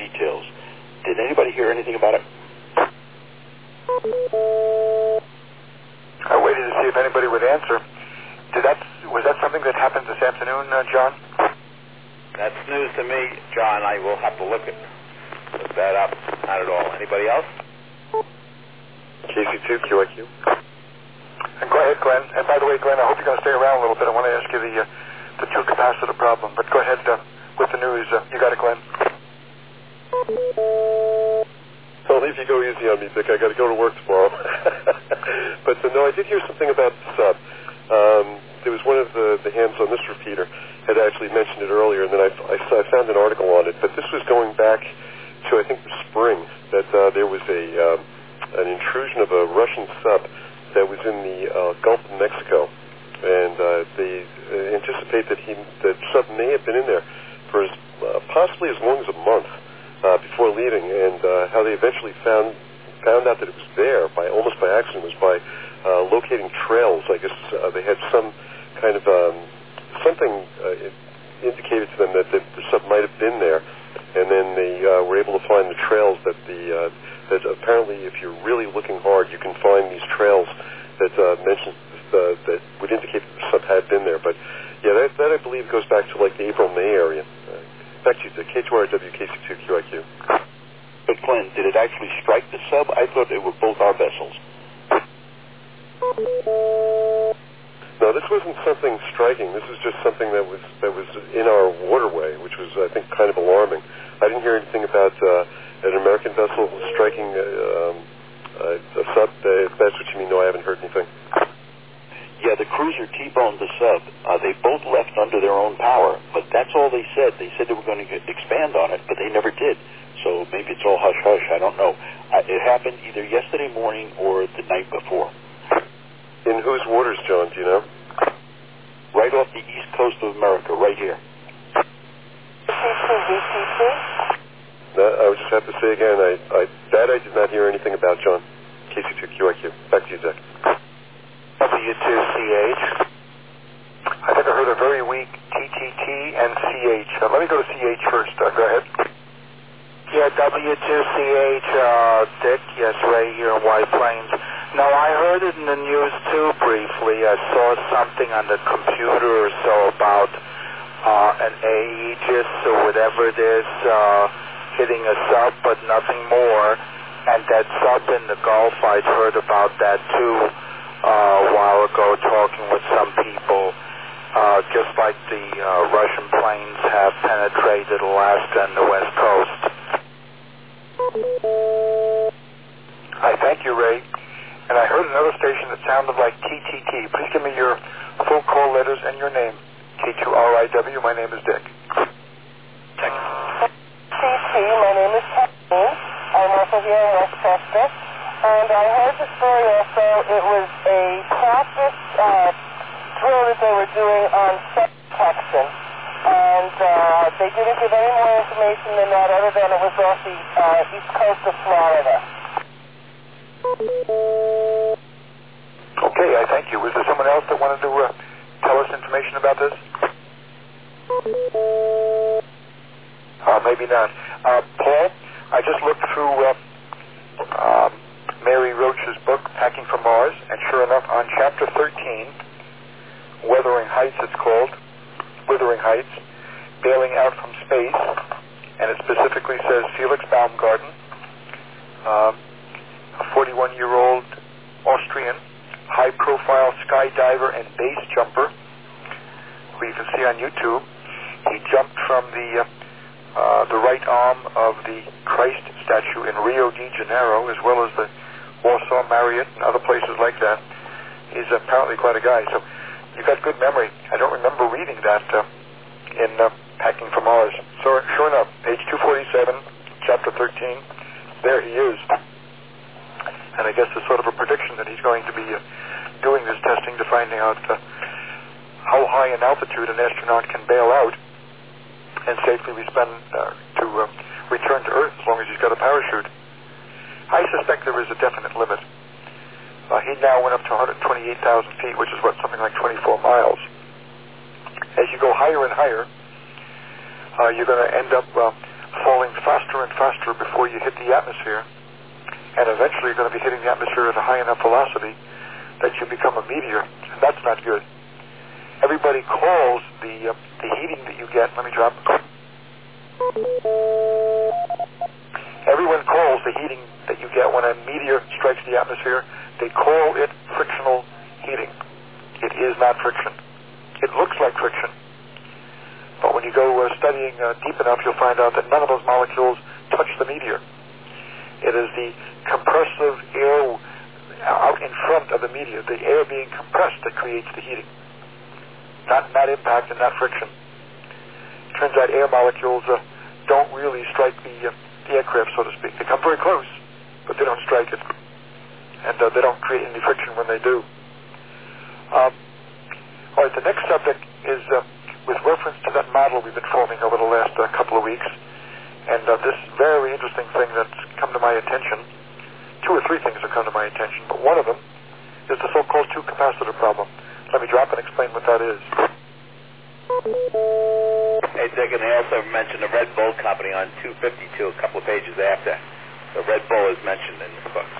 details. Did anybody hear anything about it? I waited to see if anybody would answer. Was that something that happened this afternoon, John? That's news to me, John. I will have to look that up. Not at all. Anybody else? KC2 QIQ. And go ahead, Glenn. And by the way, Glenn, I hope you're going to stay around a little bit. I want to ask you the two capacitor problem. But go ahead with the news. You got it, Glenn. I'll leave you go easy on me, Dick. I got to go to work tomorrow. But no, I did hear something about the sub. There was one of the hands on this repeater had actually mentioned it earlier, and then I found an article on it. But this was going back to, I think, the spring, that there was an intrusion of a Russian sub that was in the Gulf of Mexico, and they anticipate that the sub may have been in there for possibly as long as a month before leaving, and how they eventually found out that it was there almost by accident was by locating trails. I guess they had some kind of something indicated to them that the sub might have been there, and then they were able to find the trails that that apparently, if you're really looking hard, you can find these trails that mention that would indicate that the sub had been there. But yeah, that I believe goes back to like the April-May area. Back to you, K2RW, KC2QIQ. But Glenn, did it actually strike the sub? I thought they were both our vessels. No, this wasn't something striking. This was just something that was in our waterway, which was, I think, kind of alarming. I didn't hear anything about an American vessel striking a sub. If that's what you mean, no, I haven't heard anything. Yeah, the cruiser T-boned the sub. They both left under their own power, but that's all they said. They said they were going to expand on it, but they never did. So maybe it's all hush-hush. I don't know. It happened either yesterday morning or the night before. In whose waters, John, do you know? Right off the east coast of America, right here. I would just have to say again, I did not hear anything about, John. KC2QIQ. Back to you, Zach. W2CH. I think I heard a very weak TTT and CH. Let me go to CH first. Go ahead. Yeah, W2CH, Dick. Yes, Ray here in White Plains. No, I heard it in the news too briefly. I saw something on the computer or so about an Aegis or whatever it is hitting a sub, but nothing more. And that sub in the Gulf, I'd heard about that too a while ago, talking with some people, just like the Russian planes have penetrated Alaska and the West Coast. I thank you, Ray. And I heard another station that sounded like TTT. Please give me your full call letters and your name. K2RIW, my name is Dick. TT, my name is Kathleen. I'm also here in Westchester. And I heard the story also. It was a practice drill that they were doing on Texan. And they didn't give any more information than that other than it was off the east coast of Florida. Okay, I thank you. Was there someone else that wanted to tell us information about this? Maybe not. Paul, I just looked through Mary Roach's book, Packing for Mars, and sure enough, on Chapter 13, Wuthering Heights it's called, Wuthering Heights, Bailing Out from Space, and it specifically says Felix Baumgarten, a 41-year-old Austrian, high-profile skydiver and base jumper, who you can see on YouTube. He jumped from the right arm of the Christ statue in Rio de Janeiro, as well as the Warsaw Marriott and other places like that. He's apparently quite a guy. So you've got good memory. I don't remember reading that in Packing for Mars. So sure enough, page 247, chapter 13, there he is. And I guess it's sort of a prediction that he's going to be doing this testing to finding out how high in altitude an astronaut can bail out and safely return to Earth as long as he's got a parachute. I suspect there is a definite limit. He now went up to 128,000 feet, which is something like 24 miles. As you go higher and higher, you're going to end up falling faster and faster before you hit the atmosphere, and eventually you're going to be hitting the atmosphere at a high enough velocity that you become a meteor. And that's not good. Everybody calls the heating that you get, let me drop. Everyone calls the heating that you get when a meteor strikes the atmosphere, they call it frictional heating. It is not friction. It looks like friction. But when you go studying deep enough, you'll find out that none of those molecules touch the meteor. It is the compressive air out in front of the meteor, the air being compressed, that creates the heating. Not impact and not friction. It turns out air molecules don't really strike the aircraft, so to speak. They come very close, but they don't strike it. And they don't create any friction when they do. All right, the next subject is with reference to that model we've been forming over the last couple of weeks. And this very interesting thing that's come to my attention, 2 or 3 things have come to my attention, but one of them is the so-called two-capacitor problem. Let me drop and explain what that is. Hey, Dick, and they also mentioned the Red Bull Company on 252, a couple of pages after. The Red Bull is mentioned in this book.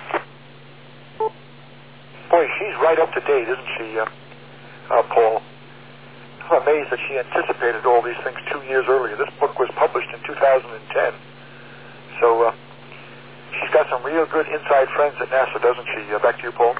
Boy, she's right up to date, isn't she, Paul? I'm amazed that she anticipated all these things 2 years earlier. This book was published in 2010. So she's got some real good inside friends at NASA, doesn't she? Back to you, Paul.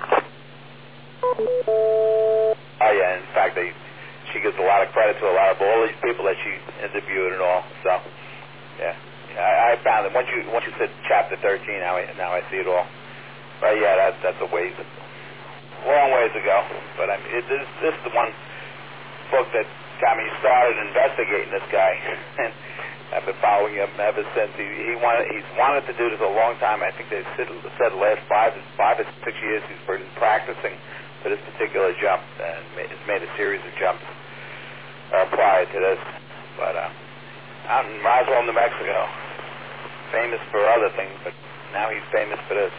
Oh, yeah. In fact, she gives a lot of credit to all these people that she interviewed and all. So, yeah. I found that once you said chapter 13, now I see it all. But, yeah, that's a ways, long ways ago. But, I mean, this is the one book that got me started investigating this guy. And I've been following him ever since. He's wanted to do this a long time. I think they said the last 5 or 6 years he's been practicing for this particular jump, and has made a series of jumps prior to this. But out in Roswell, New Mexico, famous for other things, but now he's famous for this.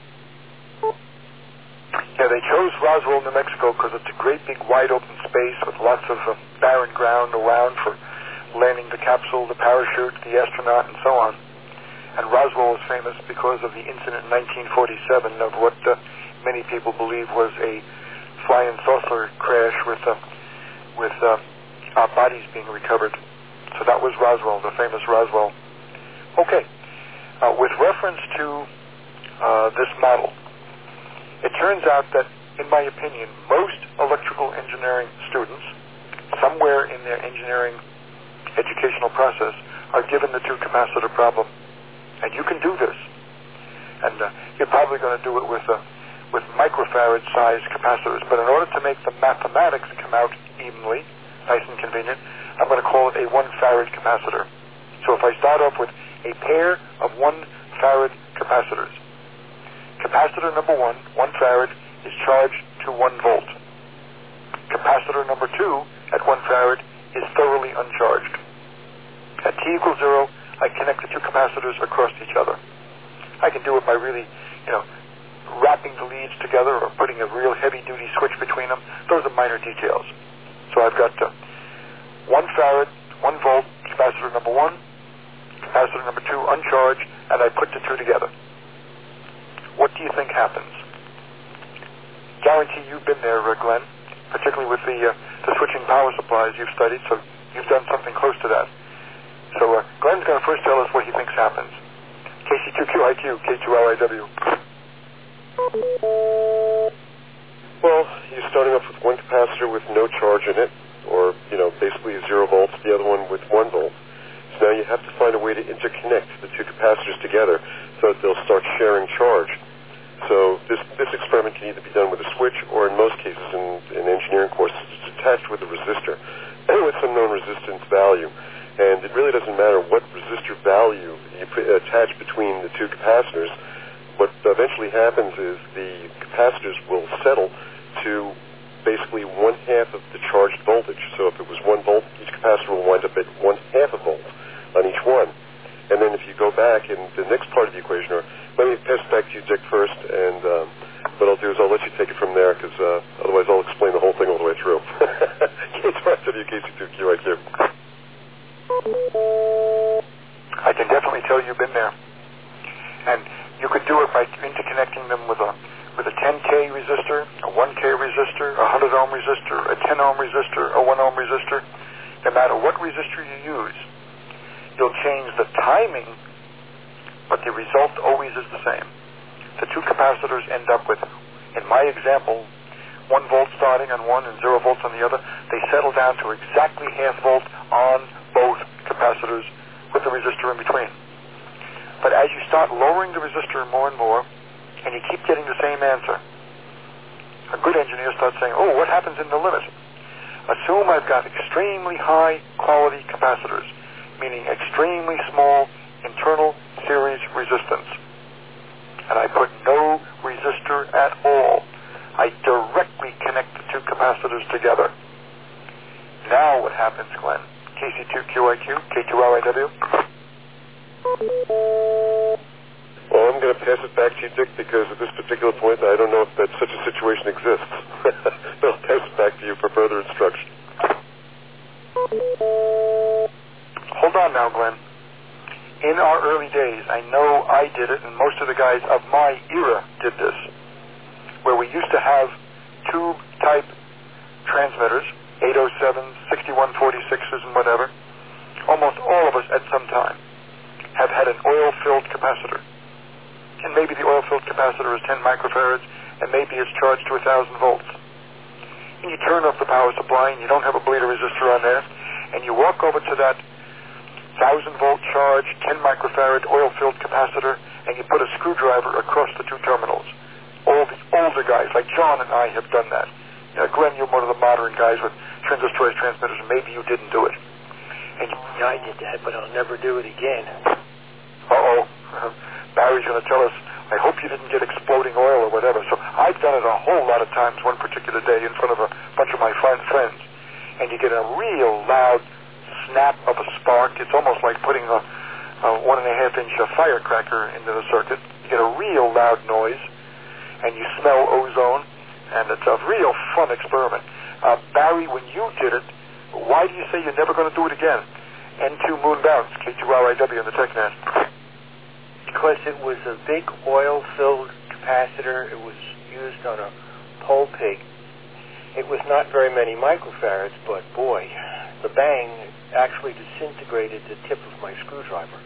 Yeah, they chose Roswell, New Mexico because it's a great big wide open space with lots of barren ground around for landing the capsule, the parachute, the astronaut, and so on. And Roswell is famous because of the incident in 1947 of what many people believe was a flying saucer crash with our bodies being recovered. So that was Roswell, the famous Roswell. Okay, with reference to this model, it turns out that, in my opinion, most electrical engineering students, somewhere in their engineering educational process, are given the two-capacitor problem. And you can do this. And you're probably going to do it with microfarad-sized capacitors. But in order to make the mathematics come out evenly, nice and convenient, I'm going to call it a 1 farad capacitor. So if I start off with a pair of 1 farad capacitors, capacitor number 1 farad, is charged to 1 volt. Capacitor number 2 at 1 farad is thoroughly uncharged. At t equals 0, I connect the 2 capacitors across each other. I can do it by really, wrapping the leads together or putting a real heavy-duty switch between them. Those are minor details. So I've got 1 farad, 1 volt, capacitor number 1, capacitor number 2 uncharged, and I put the 2 together. What do you think happens? Guarantee you've been there, Glenn, particularly with the switching power supplies you've studied, so you've done something close to that. So Glenn's going to first tell us what he thinks happens. KC2QIQ, K2LIW. Well, you're starting off with 1 capacitor with no charge in it, or, basically 0 volts, the other one with 1 volt. So now you have to find a way to interconnect the 2 capacitors together so that they'll start sharing charge. So this experiment can either be done with a switch, or in most cases in engineering courses, it's attached with a resistor with some known resistance value. And it really doesn't matter what resistor value you attach between the 2 capacitors. What eventually happens is the capacitors will settle to basically 1/2 of the charged voltage. So if it was 1 volt, each capacitor will wind up at 1/2 a volt on each one. And then if you go back in the next part of the equation, or let me pass it back to you, Dick, first, and what I'll do is I'll let you take it from there, because otherwise I'll explain the whole thing all the way through. K2RW, KC2QIQ. I can tell you've been there. And you could do it by interconnecting them with a 10K resistor, a 1K resistor, a 100 ohm resistor, a 10 ohm resistor, a 1 ohm resistor. No matter what resistor you use, you'll change the timing, but the result always is the same. The two capacitors end up with, in my example, 1 volt starting on one and 0 volts on the other. They settle down to exactly half volt on both capacitors with the resistor in between. But as you start lowering the resistor more and more, and you keep getting the same answer, a good engineer starts saying, oh, what happens in the limit? Assume I've got extremely high quality capacitors, meaning extremely small internal series resistance. And I put no resistor at all. I directly connect the two capacitors together. Now what happens, Glenn? KC2QIQ, K2LIW? Well, I'm going to pass it back to you, Dick, because at this particular point, I don't know if that such a situation exists. I'll pass it back to you for further instruction. Hold on now, Glenn. In our early days, I know I did it, and most of the guys of my era did this, where we used to have tube-type transmitters, 807s, 6146s, and whatever. Almost all of us at some time have had an oil-filled capacitor. And maybe the oil-filled capacitor is 10 microfarads, and maybe it's charged to 1,000 volts. And you turn off the power supply, and you don't have a bleeder resistor on there, and you walk over to that 1,000-volt charge, 10 microfarad oil-filled capacitor, and you put a screwdriver across the two terminals. All the older guys, like John and I, have done that. Glenn, you're one of the modern guys with transistorized transmitters, and maybe you didn't do it. And yeah, I did that, but I'll never do it again. Uh-oh. Barry's going to tell us, I hope you didn't get exploding oil or whatever. So I've done it a whole lot of times one particular day in front of a bunch of my friends. And you get a real loud snap of a spark. It's almost like putting a 1.5-inch firecracker into the circuit. You get a real loud noise, and you smell ozone, and it's a real fun experiment. Barry, when you did it, why do you say you're never going to do it again? N2 Moon Bounce, K2LIW in the TechNet. Because it was a big oil-filled capacitor. It was used on a pole pig. It was not very many microfarads, but boy, the bang actually disintegrated the tip of my screwdriver.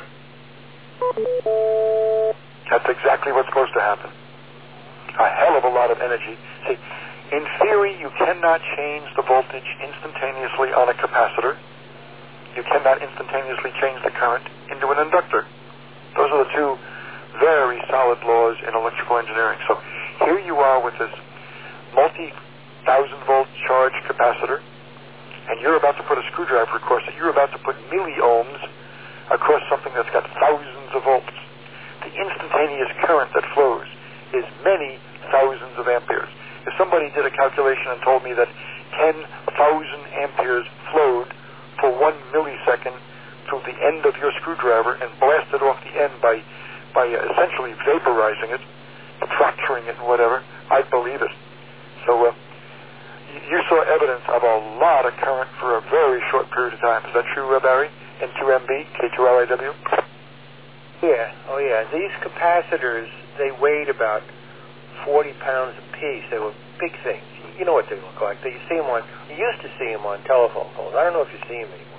That's exactly what's supposed to happen. A hell of a lot of energy. See, in theory, you cannot change the voltage instantaneously on a capacitor. You cannot instantaneously change the current into an inductor. Those are the two very solid laws in electrical engineering. So here you are with this multi-1,000-volt charge capacitor, and you're about to put a screwdriver across it. You're about to put milliohms across something that's got thousands of volts. The instantaneous current that flows is many thousands of amperes. If somebody did a calculation and told me that 10,000 amperes flowed for 1 millisecond through the end of your screwdriver and blasted off the end by essentially vaporizing it, fracturing it and whatever, I'd believe it. So you saw evidence of a lot of current for a very short period of time. Is that true, Barry? N2MB, K2LIW? Yeah, oh yeah. These capacitors, they weighed about 40 pounds apiece. They were big things. You know what they look like. You used to see them on telephone poles. I don't know if you see them anymore.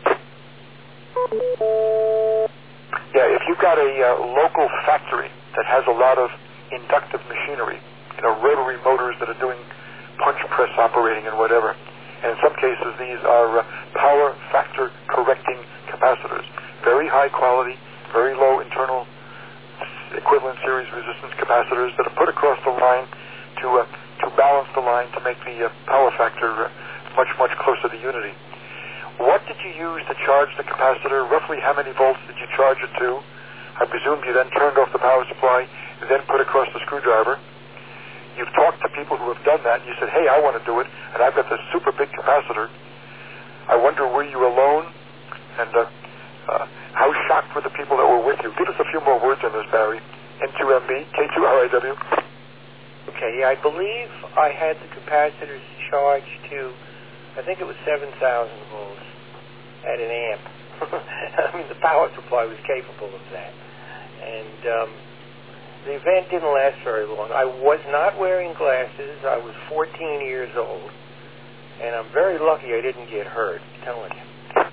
Yeah, if you've got a local factory that has a lot of inductive machinery, rotary motors that are doing punch press operating and whatever, and in some cases these are power factor correcting capacitors, very high quality, very low internal equivalent series resistance capacitors that are put across the line to balance the line to make the power factor much closer to unity. What did you use to charge the capacitor? Roughly how many volts did you charge it to? I presume you then turned off the power supply and then put across the screwdriver. You've talked to people who have done that, and you said, hey, I want to do it, and I've got this super big capacitor. I wonder, were you alone? And how shocked were the people that were with you? Give us a few more words on this, Barry. N2MB, K2LIW. Okay, I believe I had the capacitors charged to, I think it was 7,000 volts at an amp. I mean, the power supply was capable of that. And the event didn't last very long. I was not wearing glasses. I was 14 years old. And I'm very lucky I didn't get hurt, I'm telling you.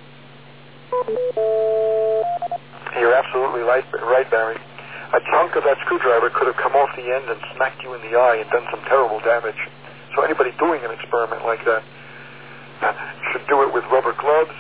You're absolutely right, Barry. A chunk of that screwdriver could have come off the end and smacked you in the eye and done some terrible damage. So anybody doing an experiment like that should do it with rubber gloves,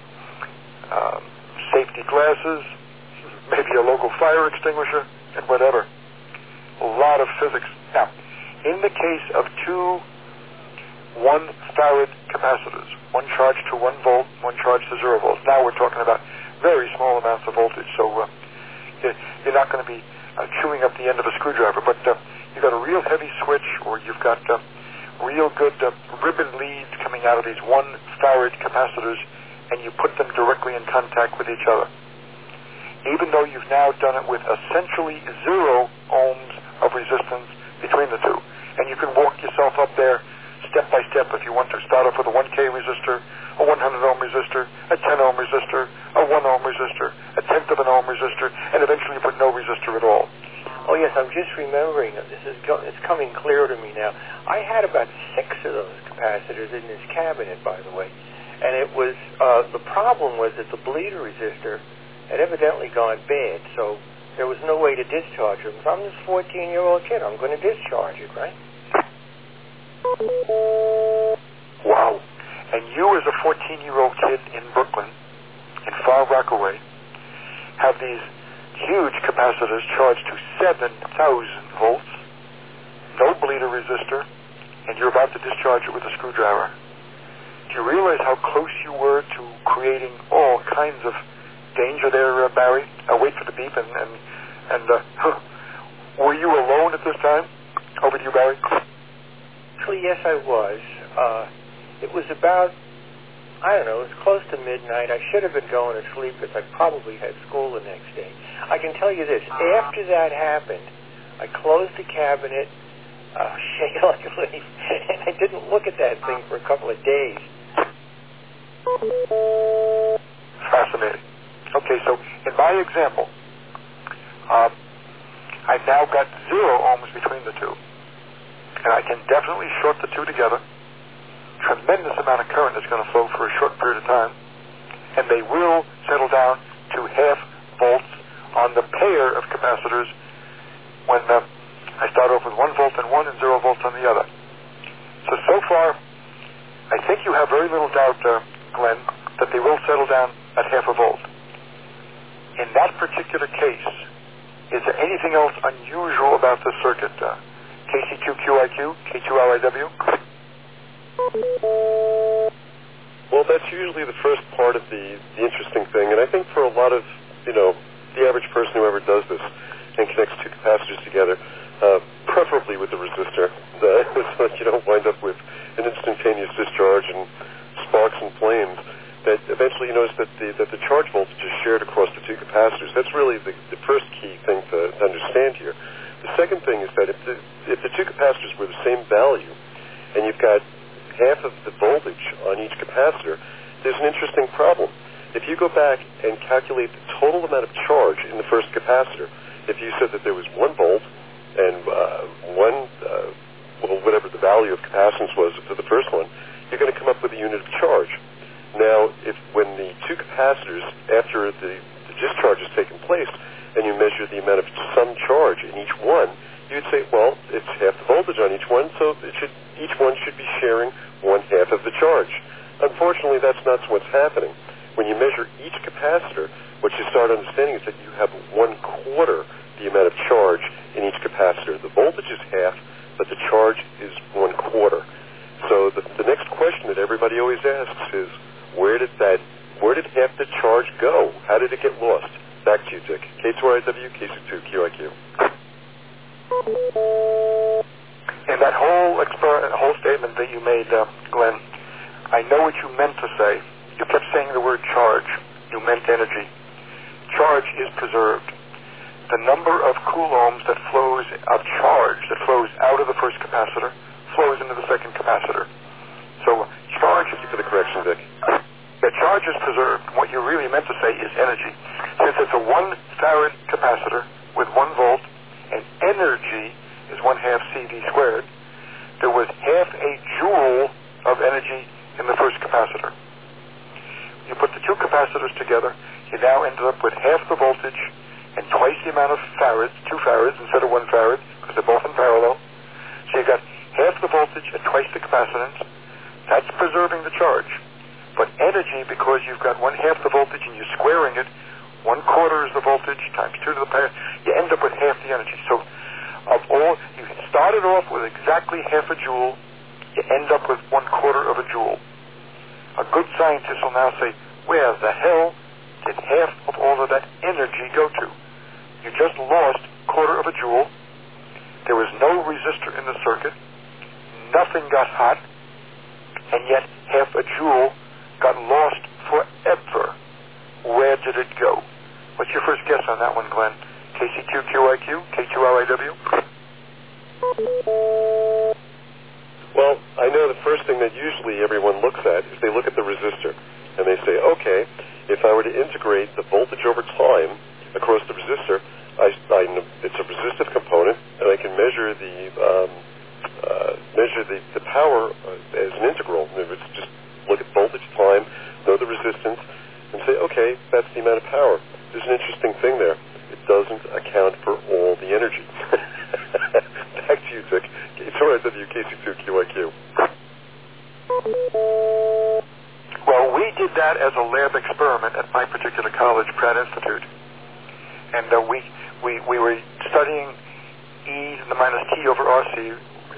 safety glasses, maybe a local fire extinguisher, and whatever. A lot of physics. Now, in the case of two 1 farad capacitors, one charge to 1 volt, one charge to 0 volts. Now we're talking about very small amounts of voltage, so you're not going to be chewing up the end of a screwdriver, but you've got a real heavy switch, or you've got real good ribbon leads coming out of these 1 farad capacitors, and you put them directly in contact with each other. Even though you've now done it with essentially 0 ohms of resistance between the two, and you can walk yourself up there step by step if you want to start off with a 1K resistor, a 100 ohm resistor, a 10 ohm resistor, a 1 ohm resistor, a tenth of an ohm resistor, and eventually put no resistor at all. Oh yes, I'm just remembering that it's coming clear to me now. I had about 6 of those capacitors in this cabinet, by the way, and it was the problem was that the bleeder resistor had evidently gone bad, so there was no way to discharge it. I'm this 14-year-old kid. I'm going to discharge it, right? Wow. And you as a 14-year-old kid in Brooklyn, in Far Rockaway, have these huge capacitors charged to 7,000 volts, no bleeder resistor, and you're about to discharge it with a screwdriver. Do you realize how close you were to creating all kinds of danger there, Barry? I'll wait for the beep, and were you alone at this time? Over to you, Barry. Actually, yes, I was. It was about, I don't know, it was close to midnight. I should have been going to sleep because I probably had school the next day. I can tell you this, after that happened, I closed the cabinet, shaking like a leaf, and I didn't look at that thing for a couple of days. Fascinating. Okay, so in my example, I've now got 0 ohms between the two. And I can definitely short the two together. Tremendous amount of current is going to flow for a short period of time. And they will settle down to half volts on the pair of capacitors when I start off with 1 volt on one and 0 volts on the other. So far, I think you have very little doubt, Glenn, that they will settle down at half a volt. In that particular case, is there anything else unusual about this circuit? KC2QIQ, K2LIW? Well, that's usually the first part of the interesting thing, and I think for a lot of, the average person who ever does this and connects two capacitors together, preferably with the resistor, so that you don't wind up with an instantaneous discharge and sparks and flames, that eventually you notice that the charge voltage is shared across the two capacitors. That's really the first key thing to understand here. The second thing is that if the two capacitors were the same value, and you've got half of the voltage on each capacitor, there's an interesting problem. If you go back and calculate the total amount of charge in the first capacitor, if you said that there was 1 volt and whatever the value of capacitance was for the first one, you're going to come up with a unit of charge. Now, when the two capacitors, after the discharge has taken place, and you measure the amount of sum charge in each one, you'd say, well, it's half the voltage on each one, so each one should be sharing 1/2 of the charge. Unfortunately, that's not what's happening. When you measure each capacitor, what you start understanding is that you have 1/4 the amount of charge in each capacitor. The voltage is half, but the charge is 1/4. So the next question that everybody always asks is, where did half the charge go? How did it get lost? Back to you, Dick. K2RIW, KC2QIQ. In that whole statement that you made, Glenn, I know what you meant to say. You kept saying the word charge. You meant energy. Charge is preserved. The number of coulombs that flows of charge that flows out of the first capacitor flows into the second capacitor. So charge... Thank you for the correction, Dick. Yeah, charge is preserved. What you really meant to say is energy. Since it's a 1 farad capacitor with 1 volt, and energy is 1/2 CV squared, there was half a joule of energy in the first capacitor. You put the 2 capacitors together, you now ended up with half the voltage and twice the amount of farads, 2 farads instead of 1 farad, because they're both in parallel. So you got half the voltage and twice the capacitance. That's preserving the charge. But energy, because you've got 1/2 the voltage and you're squaring it, 1/4 is the voltage times 2 to the power, you end up with half the energy. So you started off with exactly half a joule, you end up with 1/4 of a joule. A good scientist will now say, where the hell did half of all of that energy go to? You just lost 1/4 of a joule. There was no resistor in the circuit. Nothing got hot. And yet half a joule got lost forever. Where did it go? What's your first guess on that one, Glenn? KC2QIQ? K2LIW? Well, I know the first thing that usually everyone looks at is they look at the resistor. And they say, okay, if I were to integrate the voltage over time across the resistor, it's a resistive component, and I can measure the power as an integral. In other words, just look at voltage, time, know the resistance, and say, okay, that's the amount of power. There's an interesting thing there. It doesn't account for all the energy. Back to you, Dick. It's KC2QIQ. Well, we did that as a lab experiment at my particular college, Pratt Institute. And we were studying E to the minus T over RC,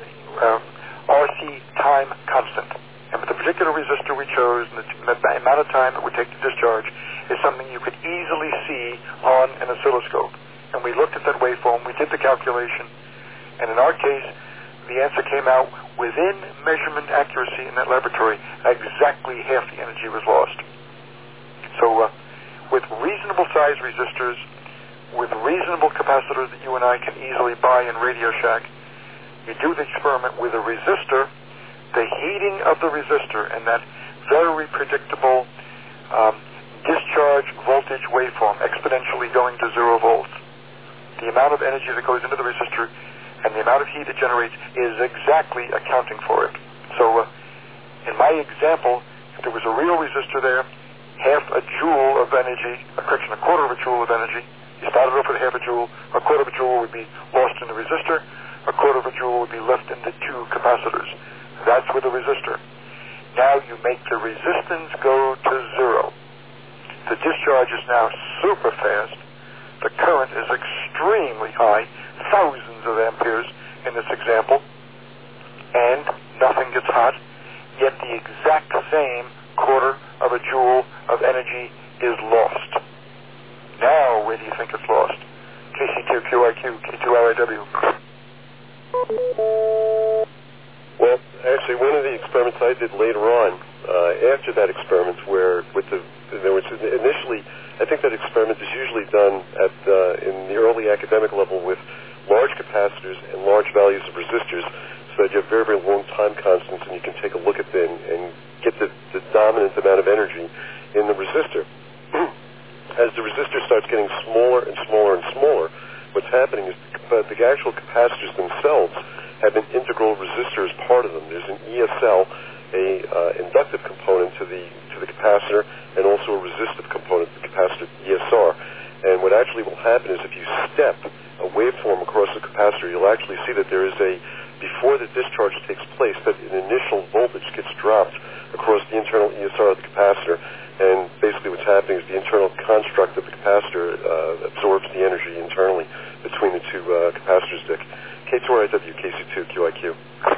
RC time constant. And with the particular resistor we chose, and the amount of time it would take to discharge, is something you could easily see on an oscilloscope. And we looked at that waveform, we did the calculation, and in our case, the answer came out within measurement accuracy in that laboratory. Exactly half the energy was lost. So with reasonable size resistors, with reasonable capacitors that you and I can easily buy in Radio Shack, you do the experiment with a resistor, the heating of the resistor, and that very predictable discharge voltage waveform exponentially going to 0 volts. The amount of energy that goes into the resistor and the amount of heat it generates is exactly accounting for it. So in my example, if there was a real resistor there, half a joule of energy, a 1/4 of a joule of energy, you started off with half a joule, 1/4 of a joule would be lost in the resistor, 1/4 of a joule would be left in the 2 capacitors. That's with a resistor. Now you make the resistance go to 0. The discharge is now super fast. The current is extremely high, thousands of amperes in this example, and nothing gets hot, yet the exact same 1/4 of a joule of energy is lost. Now, where do you think it's lost? KC2QIQ, K2LIW. Well, actually, one of the experiments I did later on, after that experiment, where there was initially, I think that experiment is usually done in the early academic level with large capacitors and large values of resistors, so that you have very, very long time constants, and you can take a look at them and get the dominant amount of energy in the resistor. As the resistor starts getting smaller and smaller and smaller, what's happening is the actual capacitors themselves have an integral resistor as part of them. There's an ESL, a inductive component to the capacitor, and also a resistive component to the capacitor, ESR. And what actually will happen is if you step a waveform across the capacitor, you'll actually see that there is before the discharge takes place, that an initial voltage gets dropped across the internal ESR of the capacitor. And basically what's happening is the internal construct of the capacitor absorbs the energy internally between the 2 capacitors, Dick. K2RIW, KC2QIQ.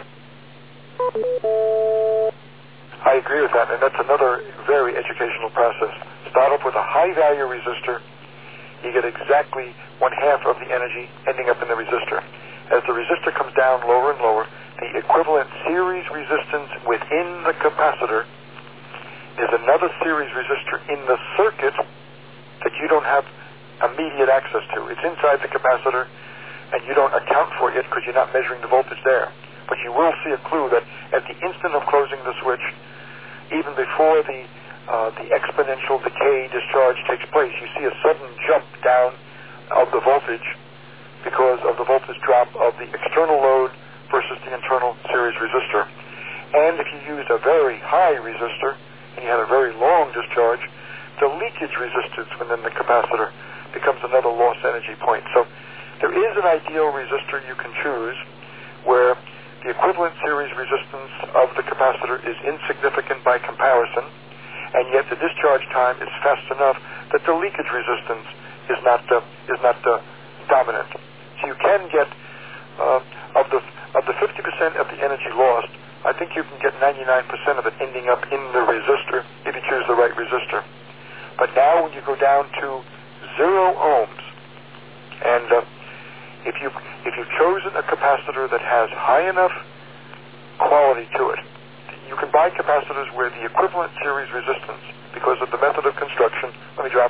I agree with that, and that's another very educational process. Start off with a high-value resistor. You get exactly 1/2 of the energy ending up in the resistor. As the resistor comes down lower and lower, the equivalent series resistance within the capacitor is another series resistor in the circuit that you don't have immediate access to. It's inside the capacitor, and you don't account for it because you're not measuring the voltage there. But you will see a clue that at the instant of closing the switch, even before the the exponential decay discharge takes place. You see a sudden jump down of the voltage because of the voltage drop of the external load versus the internal series resistor. And if you used a very high resistor and you had a very long discharge, the leakage resistance within the capacitor becomes another loss energy point. So there is an ideal resistor you can choose where the equivalent series resistance of the capacitor is insignificant by comparison, and yet the discharge time is fast enough that the leakage resistance is not dominant. So you can get of the 50% of the energy lost, I think you can get 99% of it ending up in the resistor if you choose the right resistor. But now when you go down to 0 ohms, and if you've chosen a capacitor that has high enough quality to it, you can buy capacitors where the equivalent series resistance, because of the method of construction, let me drop.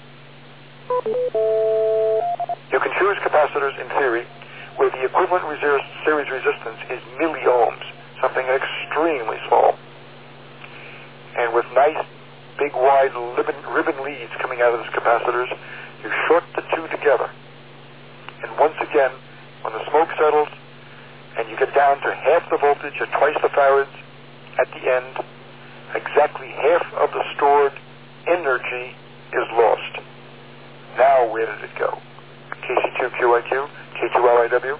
You can choose capacitors in theory where the equivalent series resistance is milliohms, something extremely small. And with nice, big, wide ribbon leads coming out of these capacitors, you short the two together. And once again, when the smoke settles and you get down to half the voltage at twice the farads, at the end, exactly half of the stored energy is lost. Now where did it go? KC2QIQ, K2LIW?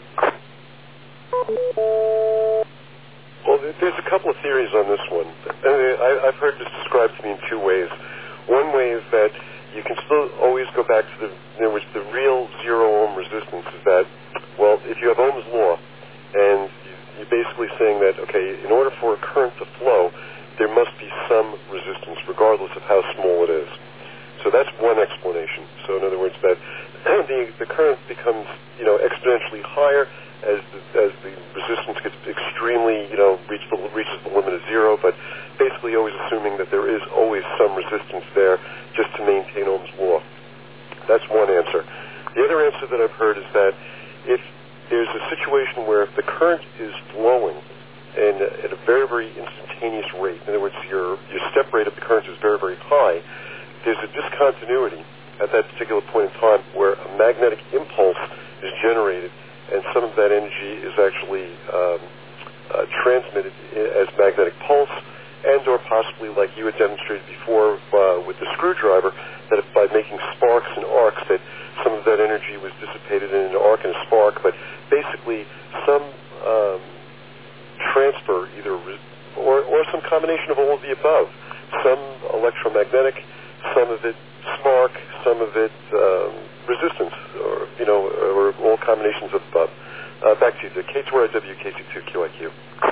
Well, there's a couple of theories on this one. I've heard this described to me in two ways. One way is that you can still always go back to the real 0 ohm resistance is that, well, if you have Ohm's law, and you're basically saying that, okay, in order for a current to flow, there must be some resistance, regardless of how small it is. So that's one explanation. So in other words, that the current becomes, exponentially higher as the resistance gets extremely, reaches the limit of 0, but basically always assuming that there is always some resistance there just to maintain Ohm's law. That's one answer. The other answer that I've heard is that if there's a situation where the current is flowing and at a very, very instantaneous rate, in other words, your step rate of the current is very, very high, there's a discontinuity at that particular point in time where a magnetic impulse is generated and some of that energy is actually transmitted as magnetic pulse, and or possibly, like you had demonstrated before with the screwdriver, that by making sparks and arcs, that some of that energy was dissipated in an arc and a spark, but basically some transfer, either or some combination of all of the above. Some electromagnetic, some of it spark, some of it resistance, or all combinations of above. Back to you, the K2RW, KC2QIQ.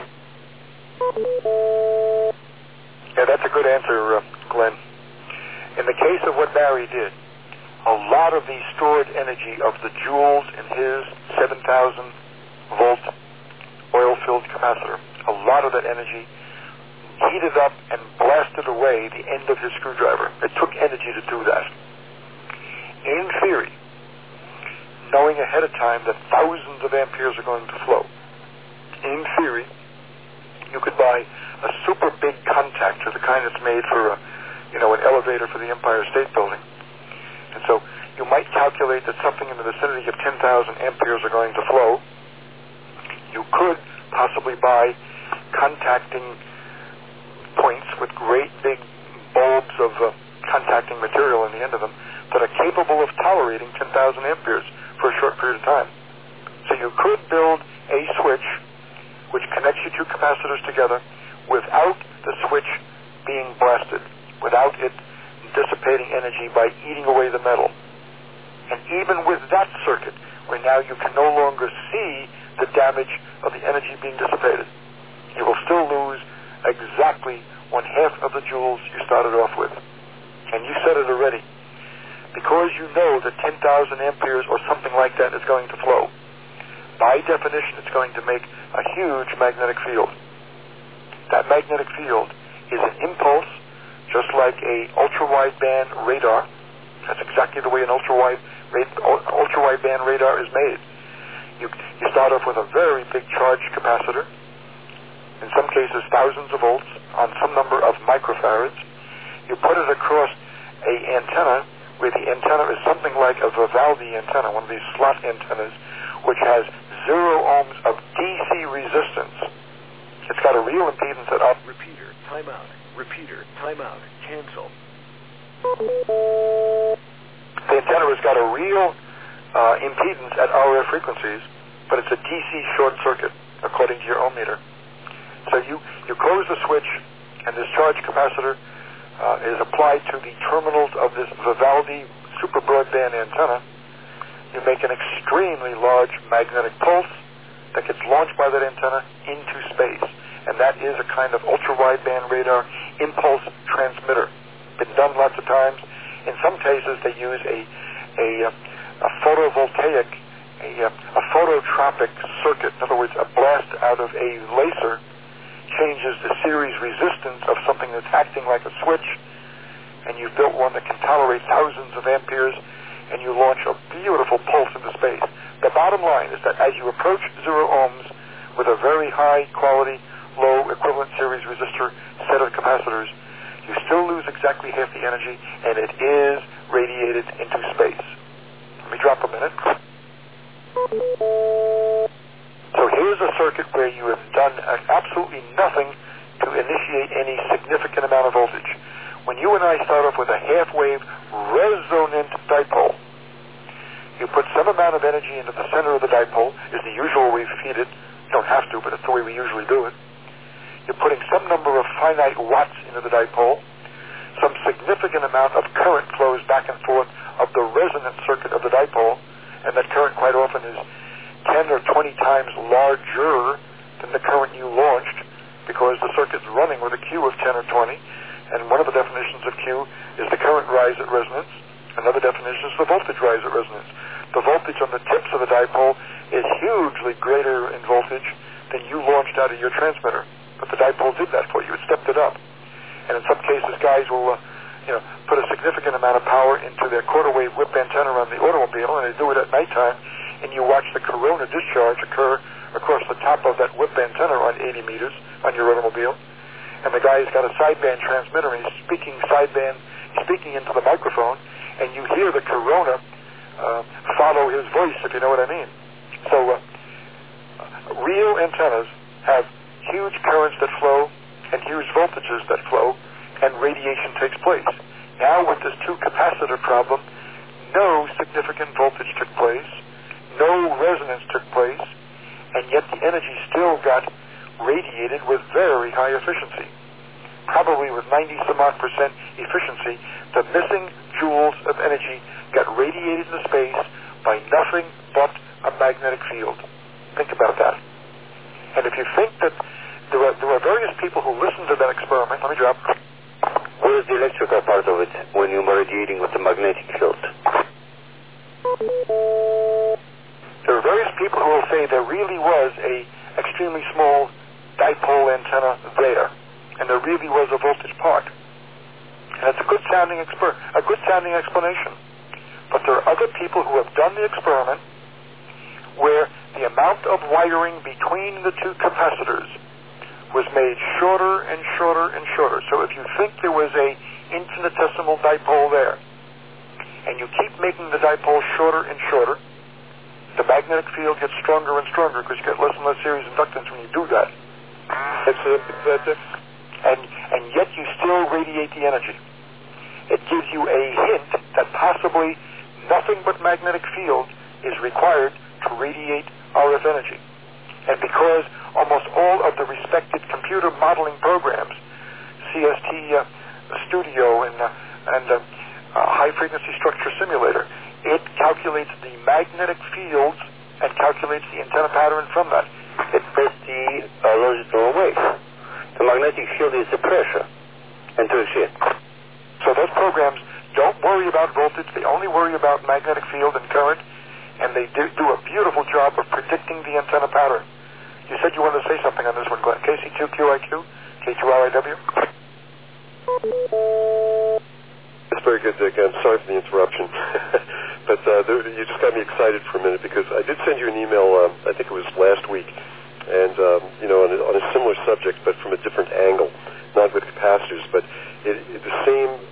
Yeah, that's a good answer, Glenn. In the case of what Barry did, a lot of the stored energy of the joules in his 7,000 volt oil-filled capacitor, a lot of that energy heated up and blasted away the end of his screwdriver. It took energy to do that. In theory, knowing ahead of time that thousands of amperes are going to flow, in theory, you could buy a super big contactor, the kind that's made for an elevator for the Empire State Building. And so you might calculate that something in the vicinity of 10,000 amperes are going to flow. You could possibly buy contacting points with great big bulbs of contacting material in the end of them that are capable of tolerating 10,000 amperes for a short period of time. So you could build a switch which connects your two capacitors together without the switch being blasted, without it dissipating energy by eating away the metal. And even with that circuit, where now you can no longer see the damage of the energy being dissipated, you will still lose exactly 1/2 of the joules you started off with. And you said it already. Because you know that 10,000 amperes or something like that is going to flow, by definition it's going to make a huge magnetic field. That magnetic field is an impulse, just like a ultra-wideband radar. That's exactly the way an ultra-wideband radar is made. You start off with a very big charged capacitor, in some cases thousands of volts on some number of microfarads. you put it across a antenna where the antenna is something like a Vivaldi antenna, one of these slot antennas, which has 0 ohms of DC resistance. It's got a real impedance at up. Repeater, timeout. Repeater, timeout. Cancel. The antenna has got a real impedance at RF frequencies, but it's a DC short circuit, according to your ohm meter. So you close the switch, and this charge capacitor is applied to the terminals of this Vivaldi super broadband antenna. You make an extremely large magnetic pulse that gets launched by that antenna into space. And that is a kind of ultra-wideband radar impulse transmitter. Been done lots of times. In some cases, they use a photovoltaic, a phototropic circuit. In other words, a blast out of a laser changes the series resistance of something that's acting like a switch, and you've built one that can tolerate thousands of amperes, and you launch a beautiful pulse into space. The bottom line is that as you approach 0 ohms with a very high quality, low equivalent series resistor set of capacitors, you still lose exactly half the energy, and it is radiated into space. Let me drop a minute. So here's a circuit where you have done absolutely nothing to initiate any significant amount of voltage. When you and I start off with a half-wave resonant dipole, you put some amount of energy into the center of the dipole, is the usual way we feed it. You don't have to, but it's the way we usually do it. You're putting some number of finite watts into the dipole. Some significant amount of current flows back and forth of the resonant circuit of the dipole, and that current quite often is 10 or 20 times larger than the current you launched, because the circuit's running with a Q of 10 or 20, and one of the definitions of Q is the current rise at resonance. Another definition is the voltage rise at resonance. The voltage on the tips of the dipole is hugely greater in voltage than you launched out of your transmitter. But the dipole did that for you. It stepped it up. And in some cases, guys will put a significant amount of power into their quarter-wave whip antenna on the automobile, and they do it at nighttime, and you watch the corona discharge occur across the top of that whip antenna on 80 meters on your automobile. And the guy's got a sideband transmitter, and he's speaking into the microphone, and you hear the corona follow his voice, if you know what I mean. So real antennas have huge currents that flow and huge voltages that flow, and radiation takes place. Now with this 2 capacitor problem, no significant voltage took place, no resonance took place, and yet the energy still got radiated with very high efficiency. Probably with 90-some-odd% efficiency, the missing joules of energy got radiated into space by nothing but a magnetic field. Think about that. And if you think that there were various people who listened to that experiment, let me drop. What is the electrical part of it when you were radiating with the magnetic field? There are various people who will say there really was a extremely small dipole antenna there, and there really was a voltage part. And it's a good sounding explanation. But there are other people who have done the experiment where the amount of wiring between the 2 capacitors was made shorter and shorter and shorter. So if you think there was a infinitesimal dipole there, and you keep making the dipole shorter and shorter, the magnetic field gets stronger and stronger because you get less and less series inductance when you do that. And yet you still radiate the energy. It gives you a hint that possibly nothing but magnetic field is required to radiate RF energy. And because almost all of the respected computer modeling programs, CST Studio and High Frequency Structure Simulator, it calculates the magnetic fields and calculates the antenna pattern from that. It first the longitudinal wave. The magnetic field is the pressure into a sheet. So those programs don't worry about voltage. They only worry about magnetic field and current, and they do a beautiful job of predicting the antenna pattern. You said you wanted to say something on this one, Glenn. KC2QIQ, K2RIW. That's very good, Dick. I'm sorry for the interruption. But you just got me excited for a minute because I did send you an email, I think it was last week, and, on a similar subject, but from a different angle, not with capacitors, but the same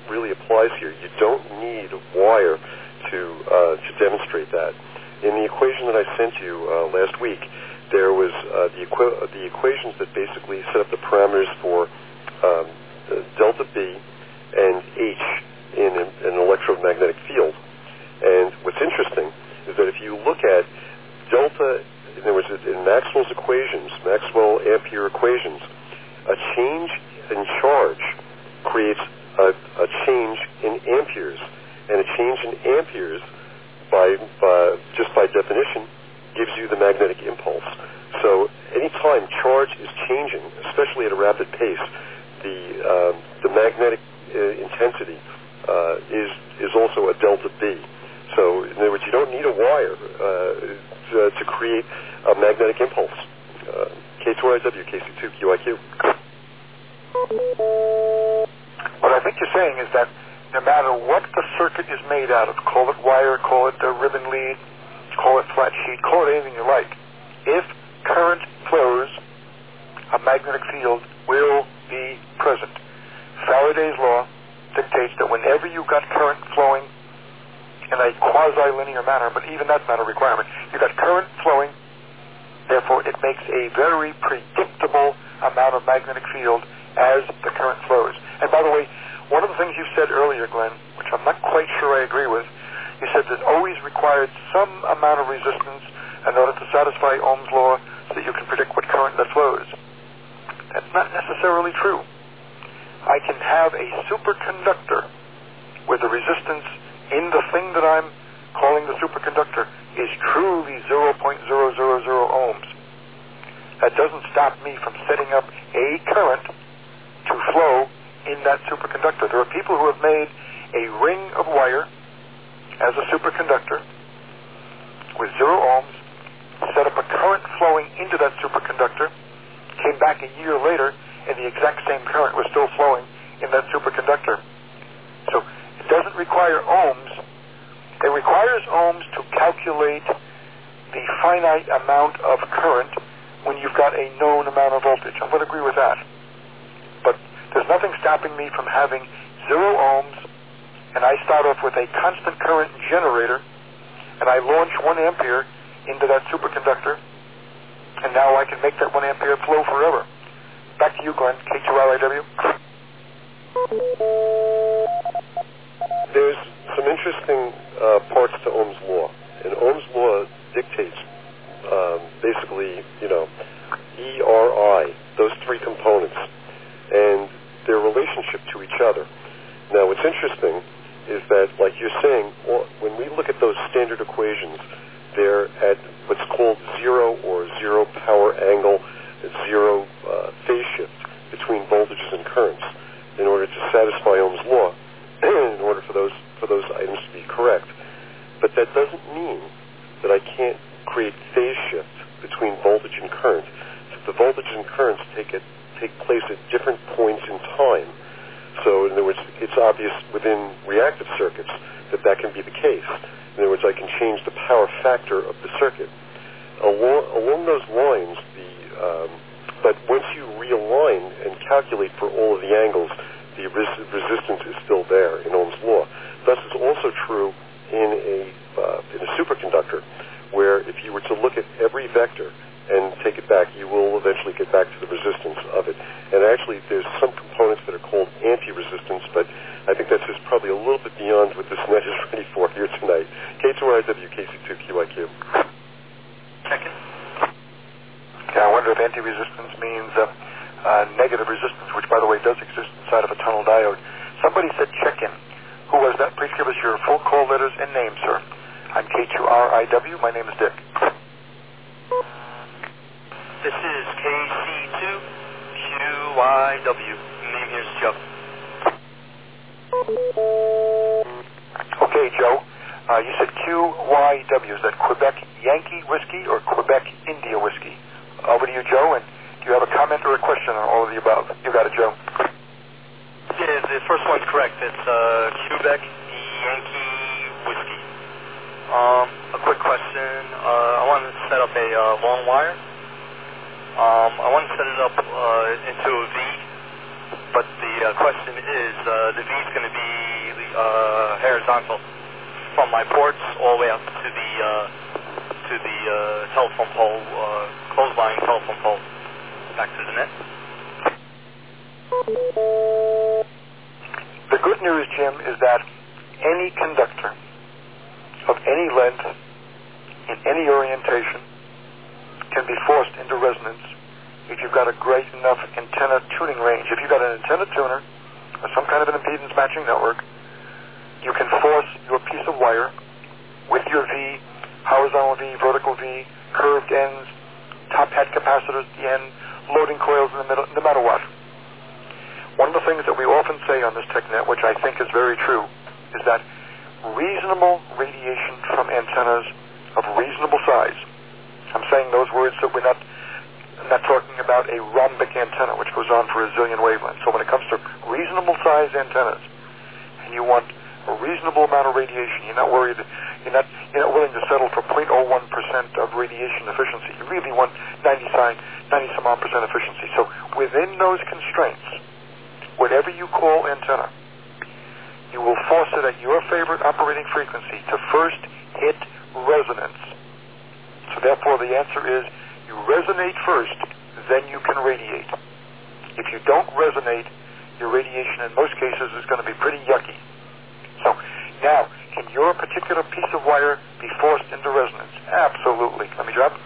to demonstrate that. In the equation that I sent you last week, there was the equations that basically set up the parameters for delta B and H in an electromagnetic field. And what's interesting is that if you look at delta, in other words, in Maxwell's equations, Maxwell-Ampere equations, a change in charge creates a change in amperes, and a change in amperes, just by definition, gives you the magnetic impulse. So anytime charge is changing, especially at a rapid pace, the magnetic intensity is also a delta B. So in other words, you don't need a wire to create a magnetic impulse. K2RIW, KC2QIQ. What I think you're saying is that no matter what the circuit is made out of, call it wire, call it a ribbon lead, call it flat sheet, call it anything you like, if current flows, a magnetic field will be present. Faraday's law dictates that whenever you've got current flowing in a quasi-linear manner, but even that's not a requirement, you've got current flowing, therefore it makes a very predictable amount of magnetic field as the current flows. And by the way, one of the things you said earlier, Glenn, which I'm not quite sure I agree with, you said that always required some amount of resistance in order to satisfy Ohm's law so that you can predict what current that flows. That's not necessarily true. I can have a superconductor where the resistance in the thing that I'm calling the superconductor is truly 0.000 ohms. That doesn't stop me from setting up a current to flow in that superconductor. There are people who have made a ring of wire as a superconductor with 0 ohms, set up a current flowing into that superconductor, came back a year later, and the exact same current was still flowing in that superconductor. So it doesn't require ohms. It requires ohms to calculate the finite amount of current when you've got a known amount of voltage. I'm going to agree with that. But there's nothing stopping me from having 0 ohms, and I start off with a constant current generator, and I launch 1 ampere into that superconductor, and now I can make that 1 ampere flow forever. Back to you, Glenn, K2RIW. There's some interesting parts to Ohm's law. And Ohm's law dictates basically, ERI, those 3 components, and their relationship to each other. Now, what's interesting is that, like you're saying, when we look at those standard equations, they're at what's called 0 or 0 power angle, 0 phase shift between voltages and currents in order to satisfy Ohm's law, in order for those items to be correct. But that doesn't mean that I can't create phase shift between voltage and current. So the voltage and currents take place at different points in time. So in other words, it's obvious within reactive circuits that can be the case. In other words, I can change the power factor of the circuit. Along those lines, but once you realign and calculate for all of the angles, the resistance is still there in Ohm's law. Thus, it's also true in a superconductor, where if you were to look at every vector and take it back, you will eventually get back to the resistance of it. And actually, there's some components that are called anti-resistance, but I think that's just probably a little bit beyond what this net is ready for here tonight. K2RIW, KC2QIQ. Second. Yeah, I wonder if anti-resistance means negative resistance, which, by the way, does exist inside of a tunnel diode. Somebody said check-in. Who was that? Please give us your full call letters and name, sir. I'm K2RIW. My name is Dick. This is KC2QIW. Name here is Joe. Okay, Joe. You said QYW. Is that Quebec Yankee whiskey or Quebec India whiskey? Over to you, Joe. And do you have a comment or a question on all of the above? You got it, Joe. Yeah, the first one's correct. It's Quebec Yankee whiskey. A quick question. I want to set up a long wire. I want to set it up into a V, but the question is, the V is going to be horizontal. from my ports all the way up to the telephone pole, clothesline telephone pole, back to the net. The good news, Jim, is that any conductor of any length in any orientation can be forced into resonance if you've got a great enough antenna tuning range. If you've got an antenna tuner or some kind of an impedance matching network, you can force your piece of wire with your V, horizontal V, vertical V, curved ends, top hat capacitors at the end, loading coils in the middle, no matter what. One of the things that we often say on this TechNet, which I think is very true, is that reasonable radiation from antennas of reasonable size. I'm saying those words so I'm not talking about a rhombic antenna, which goes on for a zillion wavelengths. So when it comes to reasonable size antennas, and you want a reasonable amount of radiation, you're not worried, you're not willing to settle for 0.01% of radiation efficiency. You really want 90-some odd percent efficiency. So within those constraints, whatever you call antenna, you will force it at your favorite operating frequency to first hit resonance. So therefore the answer is you resonate first, then you can radiate. If you don't resonate, your radiation in most cases is going to be pretty yucky. So now, can your particular piece of wire be forced into resonance? Absolutely. Let me drop.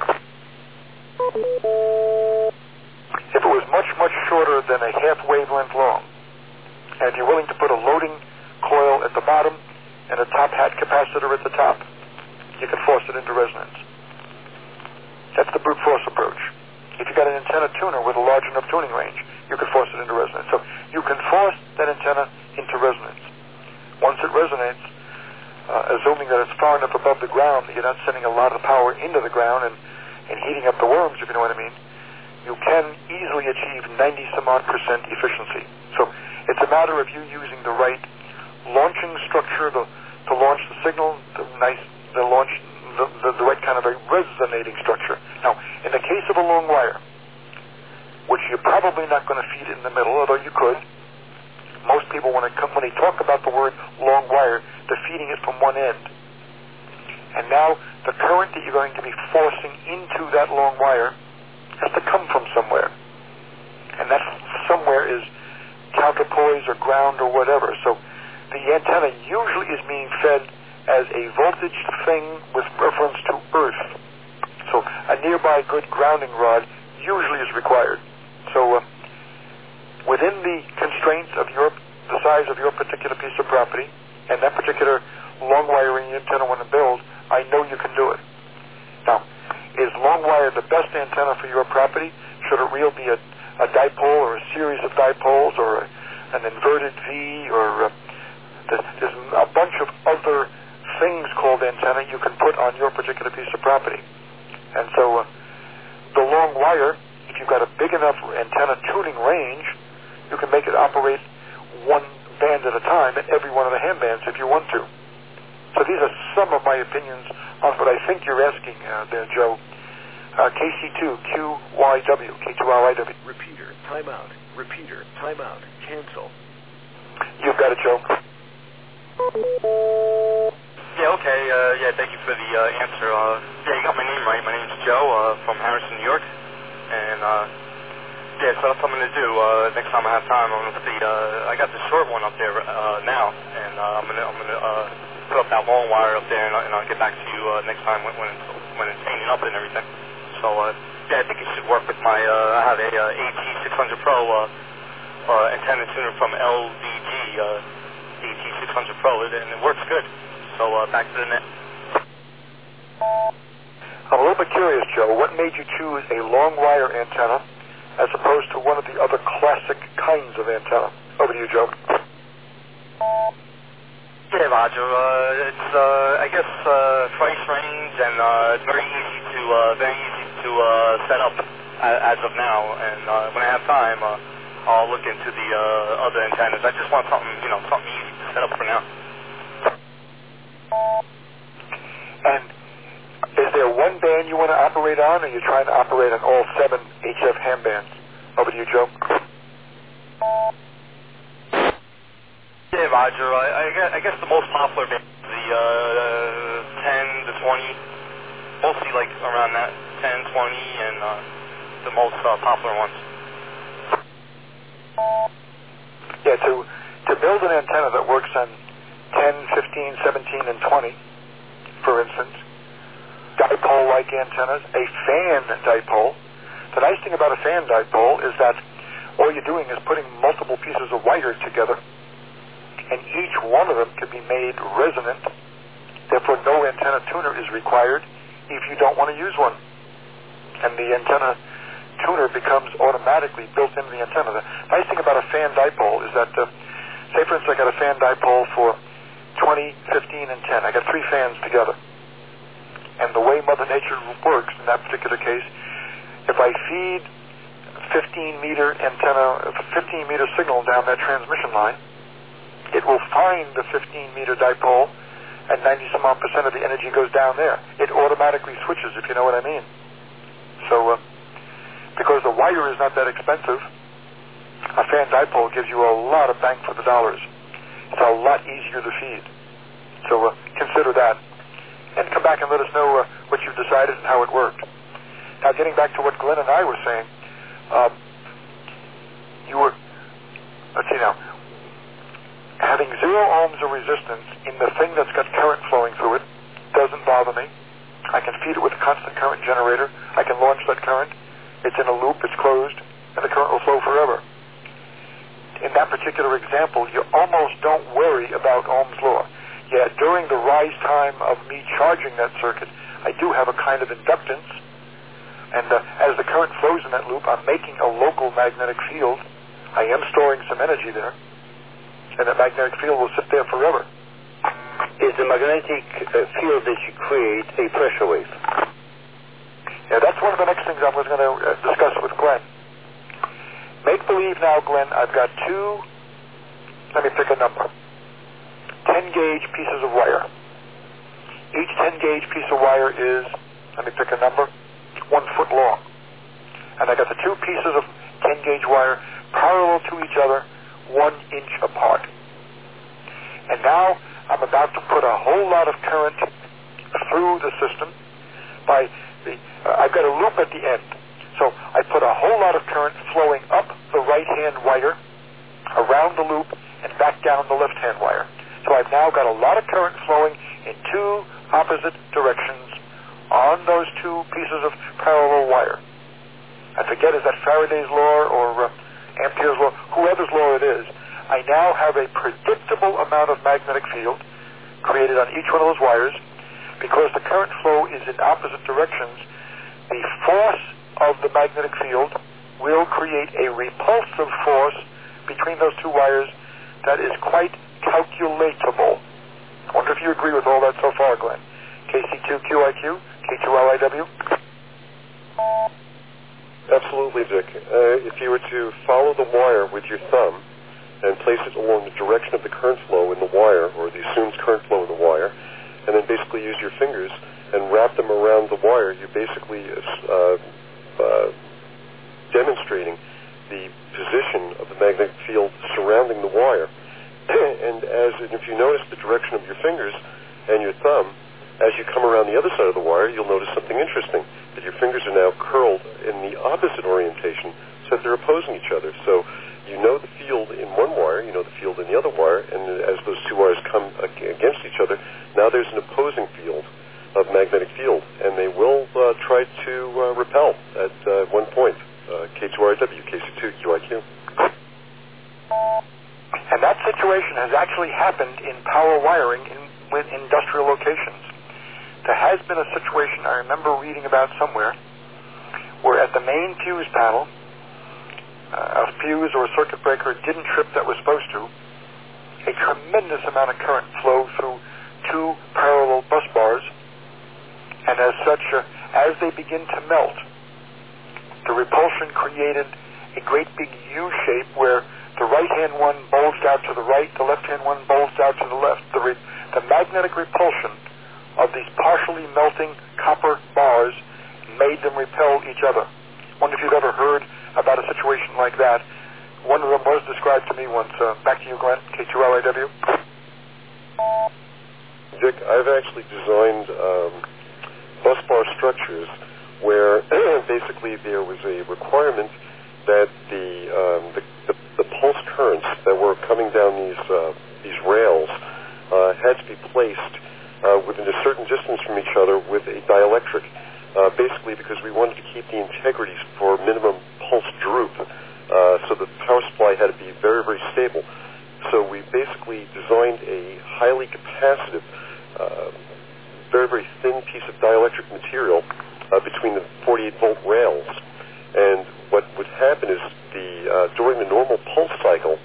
If it was much, much shorter than a half wavelength long, and you're willing to put a loading coil at the bottom and a top hat capacitor at the top, you can force it into resonance. That's the brute force approach. If you've got an antenna tuner with a large enough tuning range, you can force it into resonance. So you can force that antenna into resonance. Once it resonates, assuming that it's far enough above the ground that you're not sending a lot of power into the ground and heating up the worms, if you know what I mean, you can easily achieve 90-some odd percent efficiency. So it's a matter of you using the right launching structure to launch the signal, the right kind of a resonating structure. Now, in the case of a long wire, which you're probably not going to feed it in the middle, although you could, most people, when they talk about the word long wire, they're feeding it from one end. And now the current that you're going to be forcing into that long wire has to come from somewhere. And that somewhere is counterpoise or ground or whatever. So the antenna usually is being fed as a voltage thing with reference to earth. So a nearby good grounding rod usually is required. So within the constraints of the size of your particular piece of property and that particular long wiring antenna want to build, I know you can do it. Now, is long wire the best antenna for your property? Should it really be a dipole or a series of dipoles or an inverted V or there's a bunch of other things called antenna you can put on your particular piece of property. And so the long wire, if you've got a big enough antenna tuning range, you can make it operate one band at a time at every one of the ham bands if you want to. So these are some of my opinions on what I think you're asking there, Joe. KC2QYW, K2RYW. Repeater, timeout. Repeater, timeout. Cancel. You've got it, Joe. Yeah, okay. Thank you for the answer. You got my name right. My name's Joe from Harrison, New York. And, so that's what I'm going to do. Next time I have time, I'm going to see. I got the short one up there now, and I'm going to put up that long wire up there, and I'll get back to you next time when it's hanging up and everything. So, I think it should work with my, I have a AT600 Pro antenna tuner from LDG, AT600 Pro, and it works good. So, back to the net. I'm a little bit curious, Joe. What made you choose a long wire antenna as opposed to one of the other classic kinds of antenna? Over to you, Joe. Yeah, Roger. It's I guess price range, and it's very easy to set up as of now. And when I have time, I'll look into the other antennas. I just want something easy to set up for now. And is there one band you want to operate on, or are you trying to operate on all 7 HF ham bands? Over to you, Joe. Yeah, Roger. I guess the most popular band is the 10 to 20, mostly like around that 10, 20, and the most popular ones. Yeah, to build an antenna that works on 10, 15, 17, and 20, for instance, dipole-like antennas, a fan dipole. The nice thing about a fan dipole is that all you're doing is putting multiple pieces of wire together, and each one of them can be made resonant. Therefore, no antenna tuner is required if you don't want to use one. And the antenna tuner becomes automatically built into the antenna. The nice thing about a fan dipole is that, say for instance, I got a fan dipole for 20, 15, and 10. I got 3 fans together. And the way Mother Nature works in that particular case, if I feed 15-meter antenna, 15-meter signal down that transmission line, it will find the 15-meter dipole, and 90-some-odd% of the energy goes down there. It automatically switches, if you know what I mean. So, because the wire is not that expensive, a fan dipole gives you a lot of bang for the dollars. It's a lot easier to feed. So consider that. And come back and let us know what you've decided and how it worked. Now, getting back to what Glenn and I were saying, let's see now, having 0 ohms of resistance in the thing that's got current flowing through it doesn't bother me. I can feed it with a constant current generator. I can launch that current. It's in a loop, it's closed, and the current will flow forever. In that particular example, you almost don't worry about Ohm's law. Yeah, during the rise time of me charging that circuit, I do have a kind of inductance, and as the current flows in that loop, I'm making a local magnetic field. I am storing some energy there, and that magnetic field will sit there forever. Is the magnetic field that you create a pressure wave? Yeah, that's one of the next things I was going to discuss with Glenn. Make believe now, Glenn, I've got 2, let me pick a number, 10-gauge pieces of wire. Each 10-gauge piece of wire is, let me pick a number, 1 foot long. And I got the 2 pieces of 10-gauge wire parallel to each other, 1 inch apart. And now I'm about to put a whole lot of current through the system by I've got a loop at the end. So I put a whole lot of current flowing up the right-hand wire, around the loop, and back down the left-hand wire. So I've now got a lot of current flowing in 2 opposite directions on those 2 pieces of parallel wire. I forget, is that Faraday's law or Ampere's law, whoever's law it is. I now have a predictable amount of magnetic field created on each one of those wires. Because the current flow is in opposite directions, the force of the magnetic field will create a repulsive force between those 2 wires that is quite calculatable. I wonder if you agree with all that so far, Glenn. KC2QIQ, K2LIW? Absolutely, Dick. If you were to follow the wire with your thumb and place it along the direction of the current flow in the wire, or the assumed current flow in the wire, and then basically use your fingers and wrap them around the wire, you're basically demonstrating the position of the magnetic field surrounding the wire. And if you notice the direction of your fingers and your thumb, as you come around the other side of the wire, you'll notice something interesting, that your fingers are now curled in the opposite orientation, so that they're opposing each other. So you know the field in one wire, you know the field in the other wire, and as those 2 wires come against each other, now there's an opposing field of magnetic field, and they will try to repel at one point. K2RW, KC2QIQ. And that situation has actually happened in power wiring with industrial locations. There has been a situation I remember reading about somewhere where at the main fuse panel, a fuse or a circuit breaker didn't trip that was supposed to. A tremendous amount of current flowed through 2 parallel bus bars, and as such, as they begin to melt, the repulsion created a great big U shape where the right-hand one bulged out to the right, the left-hand one bulged out to the left. The magnetic repulsion of these partially melting copper bars made them repel each other. I wonder if you've ever heard about a situation like that. One of them was described to me once. Back to you, Glenn, K2LIW. Dick, I've actually designed bus bar structures where basically there was a requirement that the pulse currents that were coming down these rails had to be placed within a certain distance from each other with a dielectric, basically because we wanted to keep the integrity for minimum pulse droop, so the power supply had to be very, very stable. So we basically designed a highly capacitive, very, very thin piece of dielectric material between the 48-volt rails. And what would happen is during the normal pulse cycle,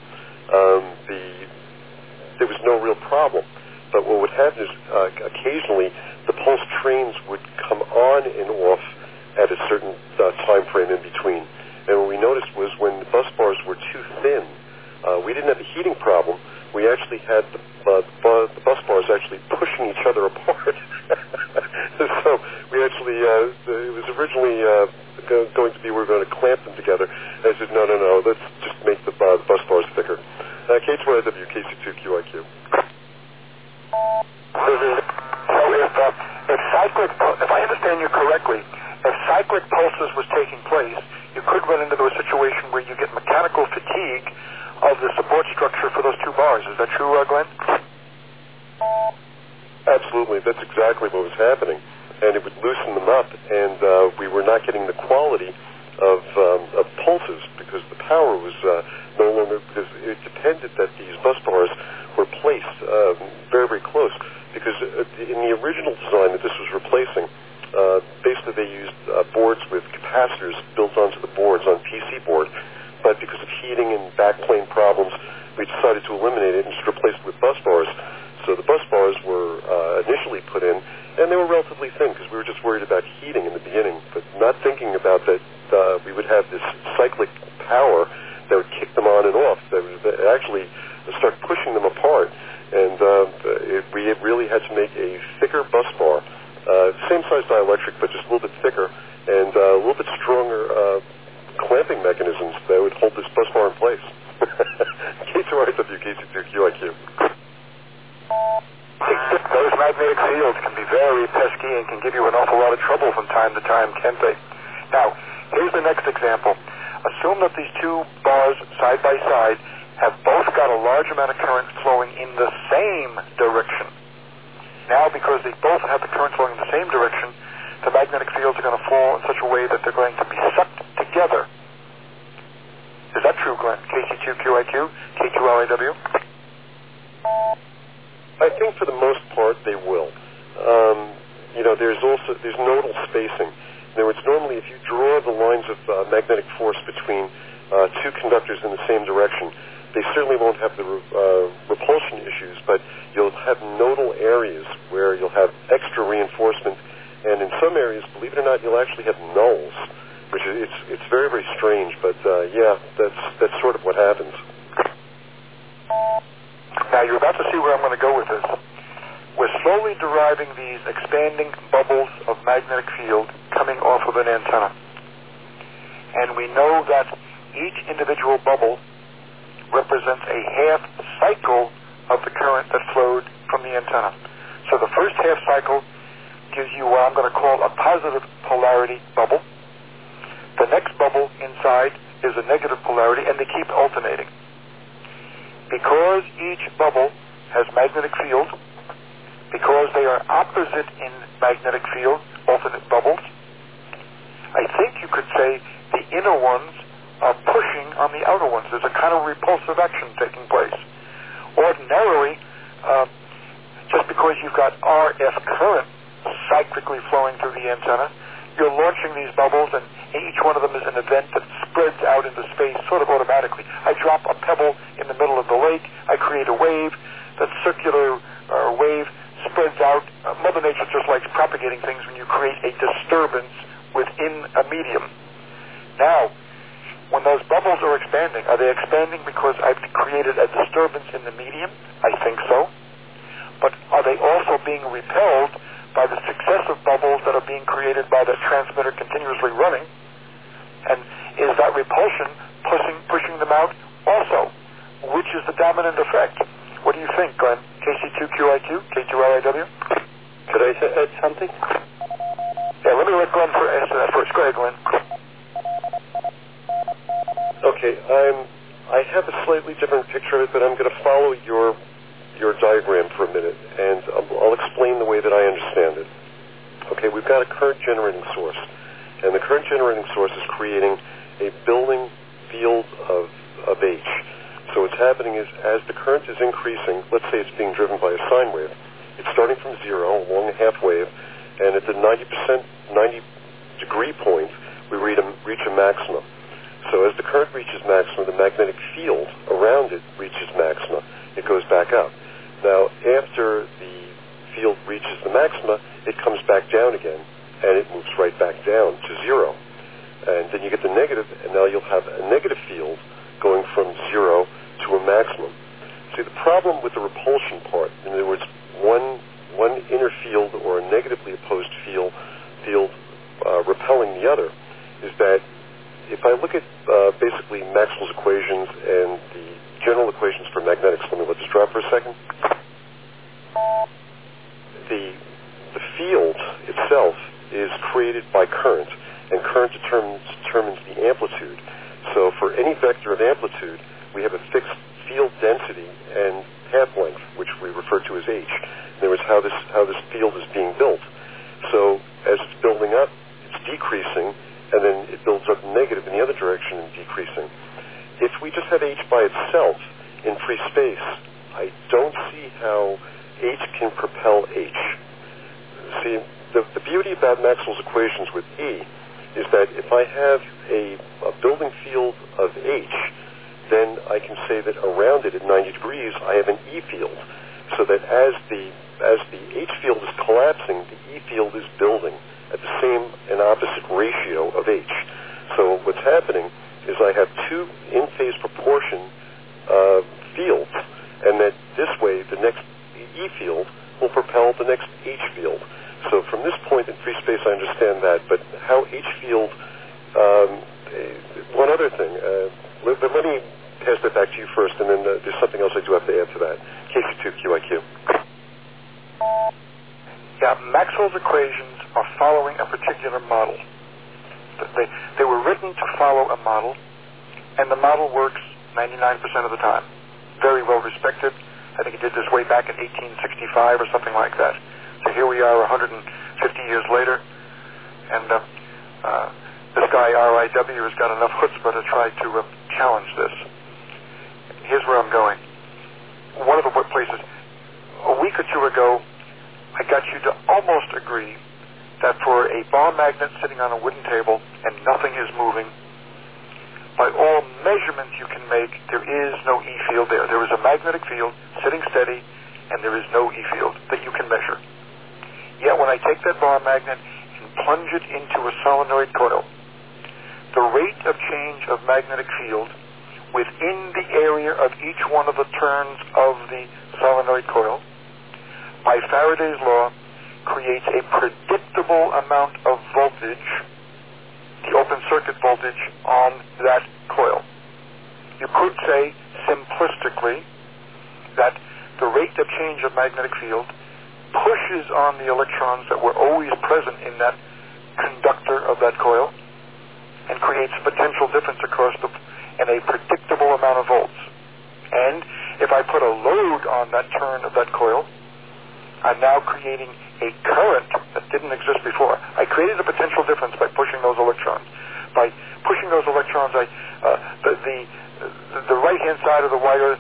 there was no real problem. But what would happen is occasionally the pulse trains would come on and off at a certain time frame in between. And what we noticed was when the bus bars were too thin, we didn't have a heating problem. We actually had the bus bars actually pushing each other apart. So we actually, it was originally going to be we were going to clamp them together. I said, no, let's just make the bus bars thicker. K2RW, KC2QIQ. So if I understand you correctly, if cyclic pulses was taking place, you could run into a situation where you get mechanical fatigue of the support structure for those two bars. Is that true, Glenn? Absolutely. That's exactly what was happening. And it would loosen them up, and we were not getting the quality of pulses because the power was no longer, because it depended that these bus bars were placed very, very close. Because in the original design that this was replacing, basically they used boards with capacitors built onto the boards on PC board. But because of heating and backplane problems, we decided to eliminate it and just replace it with bus bars. So the bus bars were initially put in, and they were relatively thin because we were just worried about heating in the beginning, but not thinking about that we would have this cyclic power that would kick them on and off, that would actually start pushing them apart. And we really had to make a thicker bus bar, same size dielectric, but just a little bit thicker, and a little bit stronger clamping mechanisms that would hold this bus bar in place. K2RW, KC2QIQ. Those magnetic fields can be very pesky and can give you an awful lot of trouble from time to time, can't they? Now, here's the next example. Assume that these two bars side by side have both got a large amount of current flowing in the same direction. Now, because they both have the current flowing in the same direction, the magnetic fields are going to fall in such a way that they're going to be sucked together. Is that true, Glenn? KC2QIQ, K2LAW? I think for the most part they will. There's nodal spacing. In other words, normally if you draw the lines of magnetic force between two conductors in the same direction, they certainly won't have the repulsion issues, but you'll have nodal areas where you'll have extra reinforcement, and in some areas, believe it or not, you'll actually have nulls, which it's very, very strange, but yeah, that's sort of what happens. Now, you're about to see where I'm going to go with this. We're slowly deriving these expanding bubbles of magnetic field coming off of an antenna. And we know that each individual bubble represents a half cycle of the current that flowed from the antenna. So the first half cycle gives you what I'm going to call a positive polarity bubble. The next bubble inside is a negative polarity, and they keep alternating. Because each bubble has magnetic field, because they are opposite in magnetic field, alternate bubbles, I think you could say the inner ones are pushing on the outer ones. There's a kind of repulsive action taking place. Ordinarily, just because you've got RF current cyclically flowing through the antenna, you're launching these bubbles, and each one of them is an event that spreads out into space sort of automatically. I drop a pebble in the middle of the lake, I create a wave, that circular wave spreads out. Mother Nature just likes propagating things when you create a disturbance within a medium. Now, when those bubbles are expanding, are they expanding because I've created a disturbance in the medium? I think so. But are they also being repelled by the successive bubbles that are being created by the transmitter continuously running? And is that repulsion pushing them out also? Which is the dominant effect? What do you think, Glenn? KC2QIQ, K2LIW. Could I add something? Yeah, let me let Glenn answer that first. Go ahead, Glenn. Okay, I have a slightly different picture of it, but I'm going to follow your diagram for a minute, and I'll explain the way that I understand it. Okay, we've got a current generating source, and the current generating source is creating a building field of H. So what's happening is, as the current is increasing, let's say it's being driven by a sine wave, it's starting from zero along a half wave, and at the 90 degree point, we reach a maximum. So as the current reaches maximum, the magnetic field around it reaches maxima. It goes back up. Now, after the field reaches the maxima, it comes back down again, and it moves right back down to zero. And then you get the negative, and now you'll have a negative field going from zero to a maximum. See, the problem with the repulsion part, in other words, one inner field or a negatively opposed field repelling the other, is that if I look at basically Maxwell's equations and the general equations for magnetics, let this drop for a second. The field itself is created by current, and current determines the amplitude. So for any vector of amplitude, we have a fixed field density and path length, which we refer to as H. In other words, how this field is being built. So as it's building up, it's decreasing, and then it builds up negative in the other direction and decreasing. If we just have H by itself in free space, I don't see how H can propel H. See, the beauty about Maxwell's equations with E is that if I have a building field of H, then I can say that around it at 90 degrees, I have an E field. So that as the H field is collapsing, the E field is building at the same and opposite ratio of H. So what's happening is I have two in-phase proportion fields, and that this way the next E field will propel the next H field. So from this point in free space, I understand that, but how H field, one other thing, let me pass that back to you first, and then there's something else I do have to add to that. KC2QIQ. Yeah, Maxwell's equations are following a particular model. They were written to follow a model, and the model works 99% of the time. Very well respected. I think he did this way back in 1865 or something like that. So here we are 150 years later, and this guy, RIW, has got enough chutzpah to try to challenge this. Here's where I'm going. One of the places, a week or two ago, I got you to almost agree that for a bar magnet sitting on a wooden table and nothing is moving, by all measurements you can make, there is no E field there. There is a magnetic field sitting steady, and there is no E field that you can measure. Yet when I take that bar magnet and plunge it into a solenoid coil, the rate of change of magnetic field within the area of each one of the turns of the solenoid coil, by Faraday's law, creates a predictable amount of voltage, the open circuit voltage, on that coil. You could say, simplistically, that the rate of change of magnetic field pushes on the electrons that were always present in that conductor of that coil and creates potential difference across and a predictable amount of volts. And if I put a load on that turn of that coil, I'm now creating a current that didn't exist before. I created a potential difference by pushing those electrons. By pushing those electrons, the right-hand side of the wire,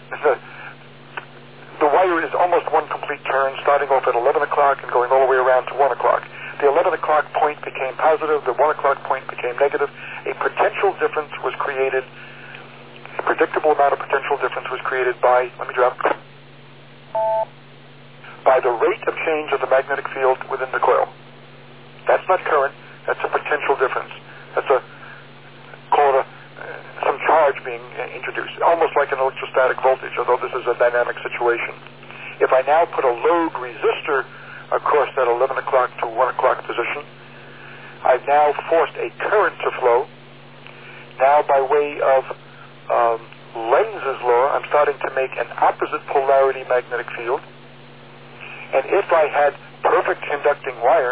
the wire is almost one complete turn, starting off at 11 o'clock and going all the way around to 1 o'clock. The 11 o'clock point became positive, the 1 o'clock point became negative. A potential difference was created, a predictable amount of potential difference was created by, by the rate of change of the magnetic field within the coil. That's not current, that's a potential difference. That's some charge being introduced, almost like an electrostatic voltage, although this is a dynamic situation. If I now put a load resistor across that 11 o'clock to 1 o'clock position, I've now forced a current to flow. Now by way of lens Lenz's law, I'm starting to make an opposite polarity magnetic field. And if I had perfect conducting wire,